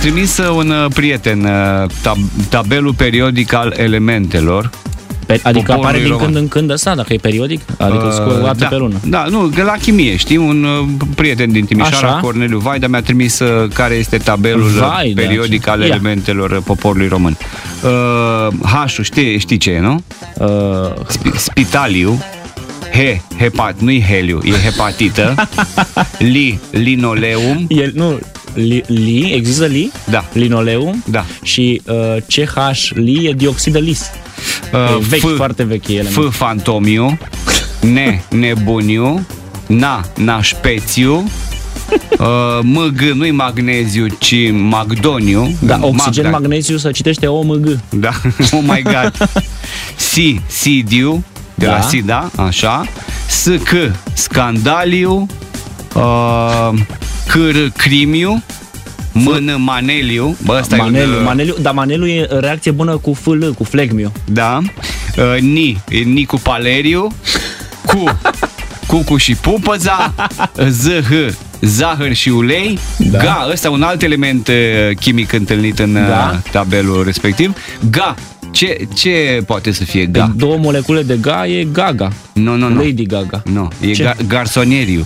trimis un prieten tabelul periodic al elementelor. Adică apare din când în când ăsta, dacă e periodic? Adică o dată pe lună? Da, nu, la chimie, știi? Un prieten din Timișoara, așa? Corneliu Vaida, mi-a trimis care este tabelul periodic al elementelor poporului român. H-ul, știi ce e, nu? Spitaliu. Nu-i heliu, e hepatită. Linoleum. Există li? Da. Linoleum? Da. Și CH, li e dioxid de lis. Vechi, foarte vechi element. Fantomiu. Nebuniu. Nașpețiu. MG, nu-i magneziu, ci magdoniu. Da, oxigen, magneziu, să citește OMG. Da, oh my god. Sidiu, de la SIDA, așa. Scandaliu. Crimiu. Maneliu. Bă, ăsta Maneliu, dar maneliu e reacție bună cu FL, cu flegmiu. Da. Ni cu paleriu. Cu și pupăza. Zahăr și ulei. Da. Ga, ăsta un alt element chimic întâlnit în tabelul respectiv. Ga. Ce poate să fie ga? Două molecule de ga e Gaga. Nu. Lady Gaga. Nu, e garsonieriu.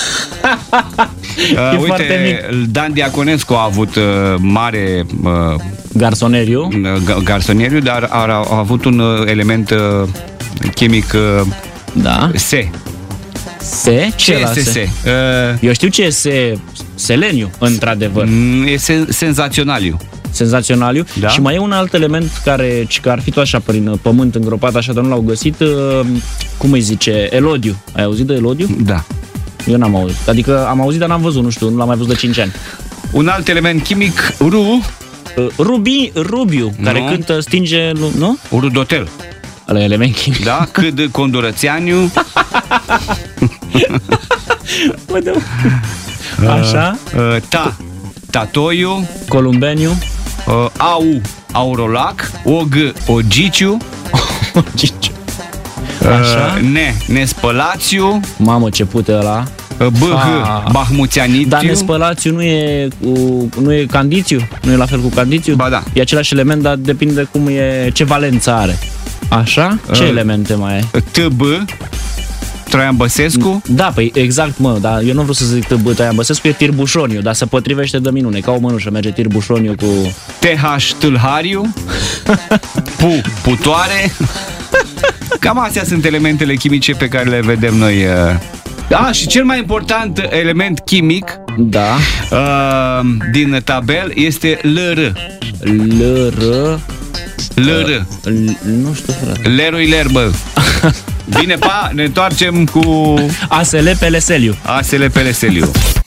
Uite, Dan Diaconescu a avut mare garsonieriu, dar a avut un element chimic S. Ce la S? Eu știu ce e seleniu, într-adevăr. E senzaționaliu. Senzaționaliu. Da? Și mai e un alt element care ar fi tot așa prin pământ îngropat, așa, dar nu l-au găsit. Cum îi zice? Elodiu. Ai auzit de elodiu? Da. Eu n-am auzit. Adică am auzit, dar n-am văzut, nu știu, nu l-am mai văzut de 5 ani. Un alt element chimic, Rubiu, care cântă stinge, nu? Rudotel. Ăla e element chimic. Da, cât Condurățeaniu. Așa. Tatoiu. Columbeniu. Aurolac. Ogiciu. Așa. Nespălațiu. Mamă, ce pute ăla. Bahmuțianitiu. Dar nespălațiu nu e candițiu? Nu e la fel cu candițiu? Ba da. E același element, dar depinde cum e, ce valență are. Așa? Ce elemente mai e? TB. Traian Băsescu? Da, păi exact, mă, dar eu nu vreau să zic TB Traian Băsescu, e Tirbușoniu, dar se potrivește de minune, ca o mănușă, merge Tirbușoniu cu... TH Tâlhariu. Putoare. Cam astea sunt elementele chimice pe care le vedem noi. Și cel mai important element chimic din tabel este LR. Nu știu, frate. Lerul-i lerbă. Bine, ne întoarcem cu ASL Peleseliu.